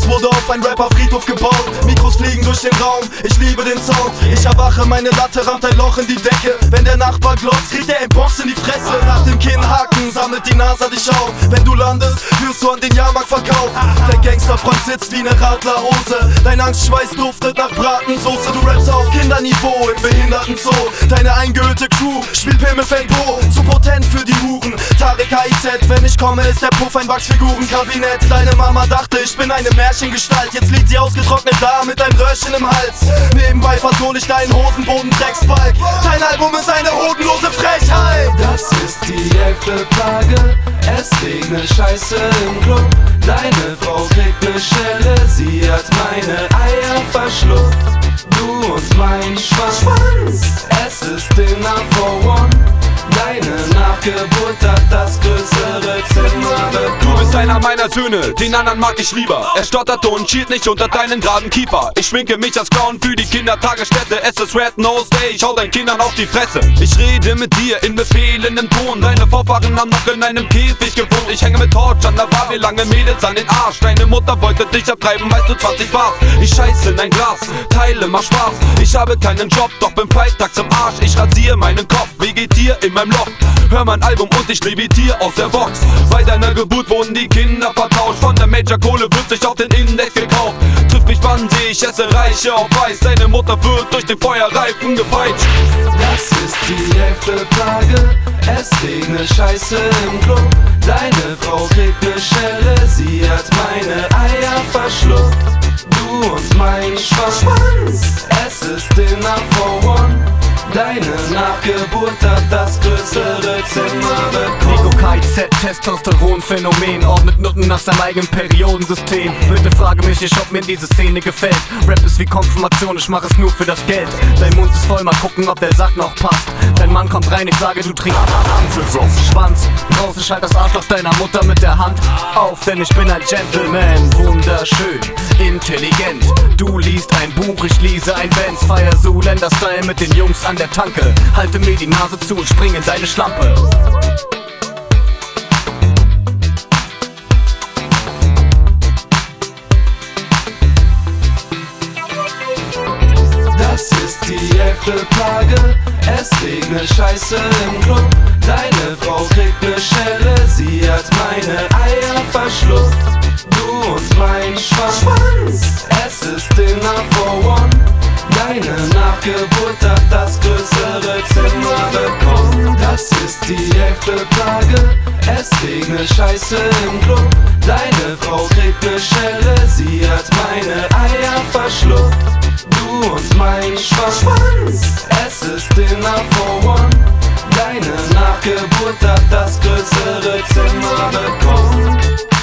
Haus wurde auf ein Rapper-Friedhof gebaut. Mikros fliegen durch den Raum, ich liebe den Sound. Ich erwache, meine Latte rammt ein Loch in die Decke. Wenn der Nachbar glotzt, kriegt er ein Box in die Fresse. Nach dem Kinnhaken sammelt die NASA dich auf. Wenn du landest, wirst du an den Jahrmarkt verkauft. Der Gangsterfreund sitzt wie ne Radlerhose. Dein Angstschweiß duftet nach Bratensoße. Du rappst auf Kinderniveau im Behindertenzoo. Deine eingehüllte Crew spielt Pimmelfeld-Po. Zu potent für die Huren. Tarek AIZ, wenn ich komme, ist der Puff ein Wachsfigurenkabinett. Deine Mama dachte, ich bin eine Märchengestalt. Jetzt liegt sie ausgetrocknet da mit einem Röhrchen im Hals. Nebenbei versohl ich deinen Hosenboden-Drecksbalg. Dein Album ist eine hodenlose Frechheit. Das ist die 11. Plage. Es regnet Scheiße im Club. Deine Frau kriegt ne Schelle. Sie hat meine Eier verschluckt. Du und mein Schwanz. Es ist Dinner for One. Deine Nachgeburt hat das größere Zimmer bekommen. Du bist einer meiner Söhne, den anderen mag ich lieber. Er stotterte und schielt nicht unter deinen geraden Kiefer. Ich schminke mich als Clown für die Kindertagesstätte. Es ist Red Nose Day, ich hau deinen Kindern auf die Fresse. Ich rede mit dir in befehlendem Ton. Deine Vorfahren haben noch in einem Käfig gewohnt. Ich hänge mit Torch an der Bar, wir lange Mädels an den Arsch. Deine Mutter wollte dich abtreiben, weißt du 20 war's. Ich scheiße in dein Glas, teile, mach Spaß. Ich habe keinen Job, doch bin freitags im Arsch. Ich rasiere meinen Kopf, vegetier in meinem Loch. Hör mein Album und ich levitier aus der Box. Bei deiner Geburt wurden die Kinder vertauscht. Von der Major Kohle wird sich auf den Index gekauft. Trifft mich wann seh ich esse Reiche auf Weiß. Deine Mutter wird durch den Feuerreifen gepeitscht. Das ist die 11. Plage. Es regnet Scheiße im Club. Deine Frau kriegt ne Schelle. Sie hat meine Eier verschluckt. Du und mein Schwanz. Es ist Dinner for One. Deine Nachgeburt hat das größere Zimmer bekommen. Nico KIZ, Testosteron-Phänomen. Ordnet Nutten nach seinem eigenen Periodensystem. Bitte frage mich nicht, ob mir diese Szene gefällt. Rap ist wie Konfirmation, ich mach es nur für das Geld. Dein Mund ist voll, mal gucken, ob der Sack noch passt. Dein Mann kommt rein, ich sage, du trinkst Schwanz. Draußen schalt das Arschloch deiner Mutter mit der Hand auf, denn ich bin ein Gentleman. Wunderschön, intelligent. Du liest ein Buch, ich lese ein Benz. Feier Zoolander-Style mit den Jungs an der Tanke. Halte mir die Nase zu und spring in deine Schlampe. Das ist die 11. Plage. Es regnet Scheiße im Club. Deine Frau kriegt ne Schelle. Sie hat meine Eier verschluckt. Du und mein Schwanz. Es ist Dinner for One. Deine Nachgeburt hat das größere Zimmer bekommen. Das ist die 11. Plage. Es regnet Scheiße im Club. Deine Frau kriegt ne Schelle. Sie hat meine Eier verschluckt. Du und mein Schwanz. Es ist Dinner for One. Deine Nachgeburt hat das größere Zimmer bekommen.